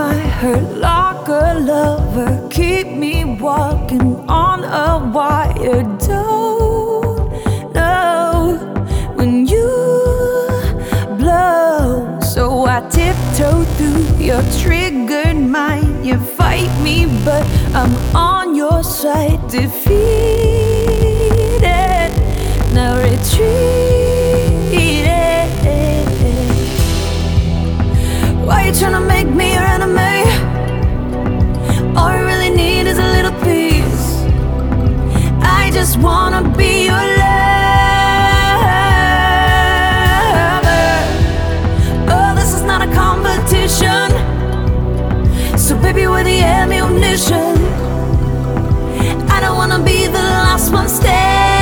my hurt like a lover. Keep me walking on a wire. Don't know when you blow, so I tiptoe through your triggered mind. You fight me, but I'm on your side. Defeated, now retreated. Why you tryna make me your enemy? All I really need is a little peace. I just wanna be your lover. Oh, this is not a competition, so baby, we're the ammunition. I don't wanna be the last one standing.